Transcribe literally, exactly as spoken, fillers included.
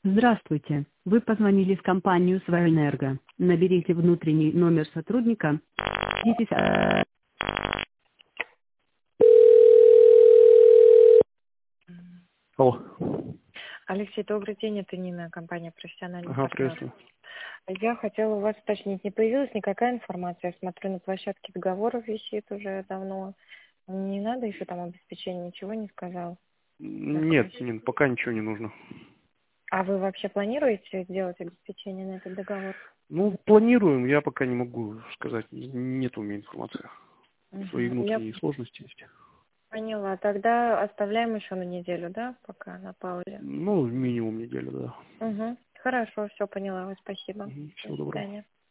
Здравствуйте. Вы позвонили в компанию «Сваэнерго». Наберите внутренний номер сотрудника. Десять- Алло. Алексей, добрый день, это Нина, компания «Профессиональный Ага, партнер». приветствую. Я хотела у вас уточнить, не появилась никакая информация? Я смотрю, на площадке договоров висит уже давно. Не надо еще там обеспечения, ничего не сказал? Нет, Нин, пока ничего не нужно. А вы вообще планируете сделать обеспечение на этот договор? Ну, планируем, я пока не могу сказать, нет у меня информации. Свои Угу. Я внутренние сложности есть. поняла. Тогда оставляем еще на неделю, да, пока на паузе? Ну, минимум неделю, да. Угу. Хорошо, все поняла. Спасибо. Угу, До всего доброго. свидания.